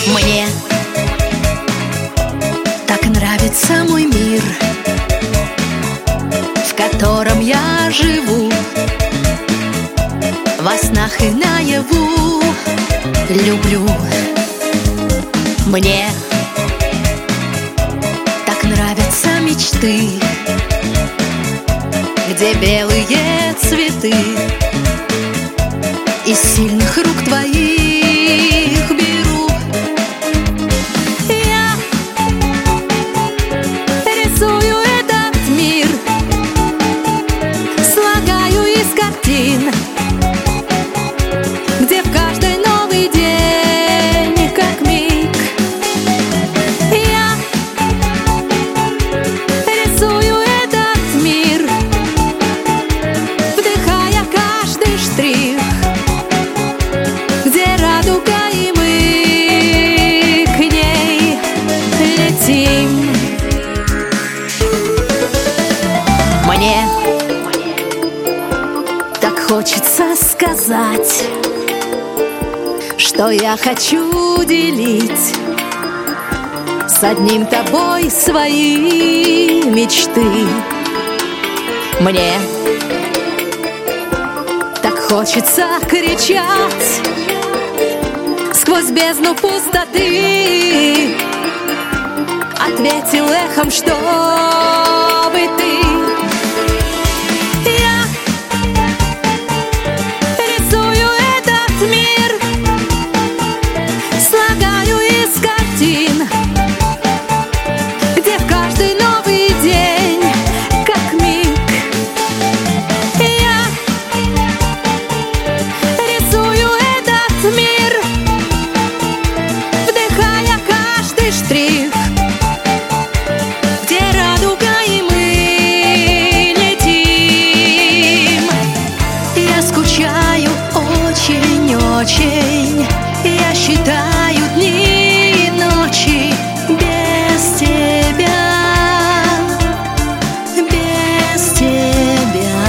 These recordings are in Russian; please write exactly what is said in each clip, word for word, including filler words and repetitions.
Мне так нравится мой мир, в котором я живу, во снах и наяву люблю. Мне так нравятся мечты, где белые цветы из сильных рук твоих беру. Я рисую этот мир, слагаю из картин, где в каждый новый день, как миг. Я рисую этот мир, вдыхая каждый штрих, где радуга, и мы к ней летим. Мне так хочется сказать, что я хочу делить с одним тобой свои мечты. Мне так хочется кричать сквозь бездну пустоты, ответил эхом, чтобы ты. Я рисую этот мир, слагаю из картин, где в каждый новый день, как миг. Я рисую этот мир, вдыхая каждый штрих, где радуга, и мы летим. Я скучаю очень-очень, я считаю дни и ночи без тебя, без тебя.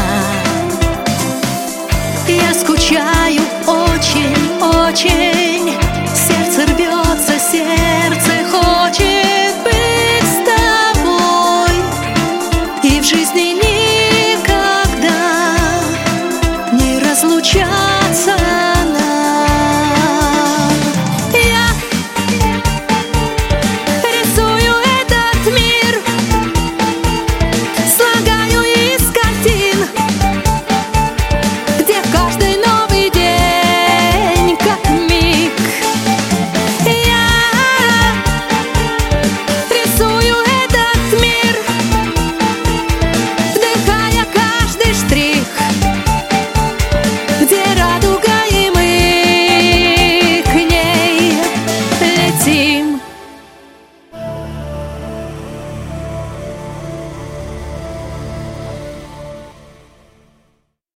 Я скучаю очень-очень, сердце рвется, сердце хочет быть с тобой, и в жизни никогда не разлучаться нам. Я рисую этот мир, слагаю из картин, где в каждый новый день, как миг. Я рисую этот мир, вдыхая каждый штрих, где